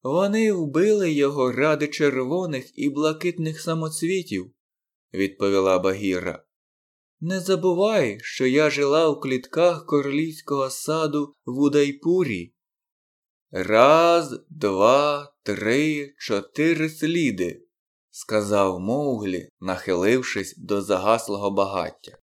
Вони вбили його ради червоних і блакитних самоцвітів, відповіла Багіра. Не забувай, що я жила у клітках королівського саду в Удайпурі. 1, 2, 3, 4 сліди, сказав Мовглі, нахилившись до загаслого багаття.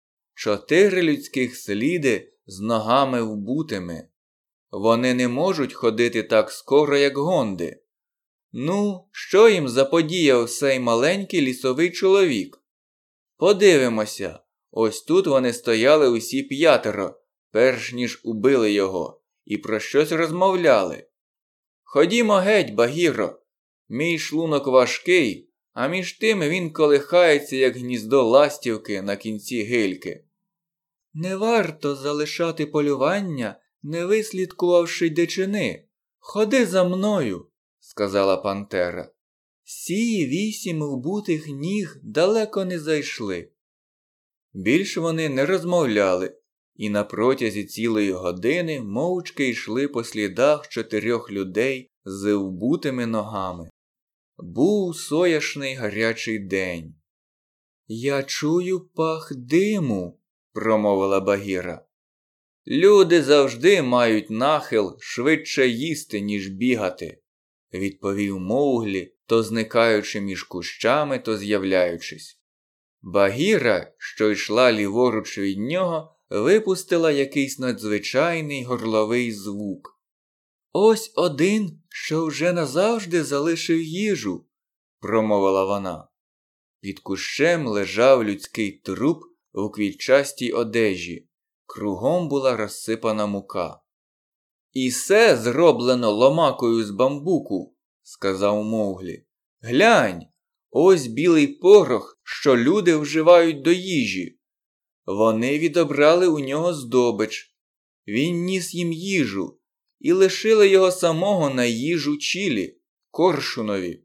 4 людських сліди з ногами вбутими. Вони не можуть ходити так скоро, як гонди. Ну, що їм заподіяв цей маленький лісовий чоловік? Подивимося, ось тут вони стояли усі 5, перш ніж убили його, і про щось розмовляли. Ходімо геть, Багіро, мій шлунок важкий, а між тим він колихається, як гніздо ластівки на кінці гильки. Не варто залишати полювання, не вислідкувавши дичини. Ходи за мною, сказала пантера. Сі 8 вбутих ніг далеко не зайшли. Більш вони не розмовляли, і на протязі цілої години мовчки йшли по слідах 4 людей з вбутими ногами. Був соняшний гарячий день. Я чую пах диму, промовила Багіра. Люди завжди мають нахил швидше їсти, ніж бігати, відповів Мовглі, то зникаючи між кущами, то з'являючись. Багіра, що йшла ліворуч від нього, випустила якийсь надзвичайний горловий звук. Ось один, що вже назавжди залишив їжу, промовила вона. Під кущем лежав людський труп у квітчастій одежі. Кругом була розсипана мука. «І се зроблено ломакою з бамбуку», – сказав Мовглі. «Глянь, ось білий порох, що люди вживають до їжі. Вони відобрали у нього здобич. Він ніс їм їжу і лишили його самого на їжу Чілі, коршунові».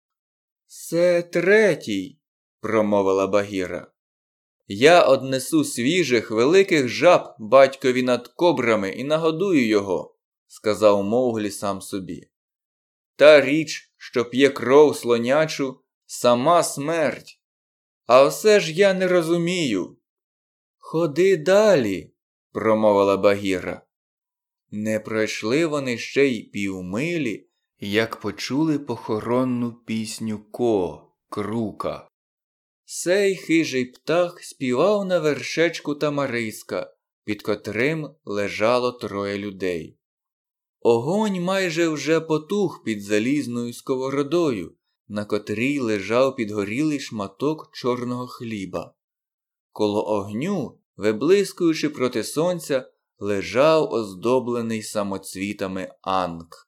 «Се 3-й», – промовила Багіра. «Я однесу свіжих великих жаб батькові над кобрами і нагодую його», – сказав Мовглі сам собі. «Та річ, що п'є кров слонячу, сама смерть. А все ж я не розумію». «Ходи далі», – промовила Багіра. Не пройшли вони ще й півмилі, як почули похоронну пісню Крука. Сей хижий птах співав на вершечку Тамариска, під котрим лежало 3 людей. Огонь майже вже потух під залізною сковородою, на котрій лежав підгорілий шматок чорного хліба. Коло огню, виблискуючи проти сонця, лежав оздоблений самоцвітами анк.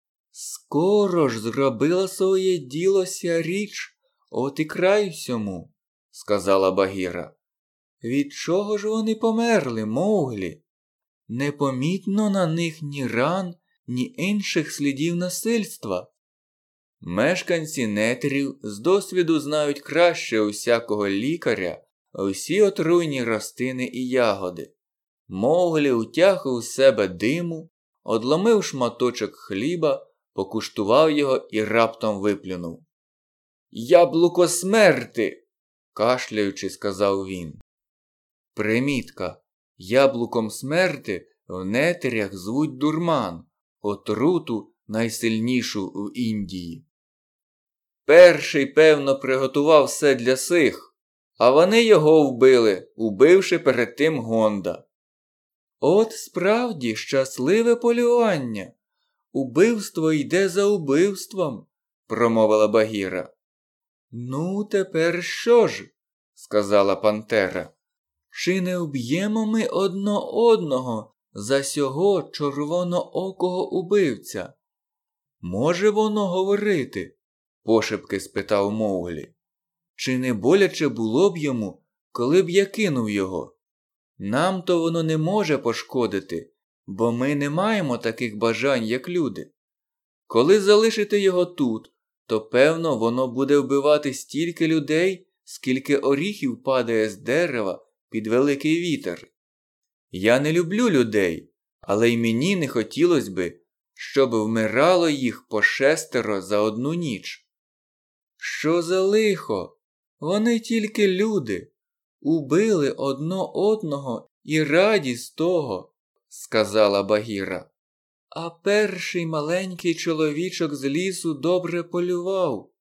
«Скоро ж зробила своє діло ся річ, от і край всьому», – сказала Багіра. «Від чого ж вони померли, Мовглі? Непомітно на них ні ран, ні інших слідів насильства». Мешканці нетрів з досвіду знають краще усякого лікаря усі отруйні рослини і ягоди. Мовглі утяг у себе диму, одломив шматочок хліба, покуштував його і раптом виплюнув. «Яблуко смерти!» – кашляючи, сказав він. Примітка. Яблуком смерти в нетрях звуть дурман, отруту найсильнішу у Індії. Перший, певно, приготував все для сих, а вони його вбили, убивши перед тим Гонда. «От справді щасливе полювання! Убивство йде за убивством», – промовила Багіра. «Ну, тепер що ж?» – сказала пантера. «Чи не вб'ємо ми одного за сього червоноокого убивця?» «Може воно говорити?» – пошепки спитав Мовглі. «Чи не боляче було б йому, коли б я кинув його? Нам-то воно не може пошкодити, бо ми не маємо таких бажань, як люди. Коли залишити його тут, то, певно, воно буде вбивати стільки людей, скільки оріхів падає з дерева під великий вітер. Я не люблю людей, але й мені не хотілося би, щоб вмирало їх по 6 за одну ніч. Що за лихо? Вони тільки люди. Убили одно одного і раді з того, сказала Багіра. А перший маленький чоловічок з лісу добре полював.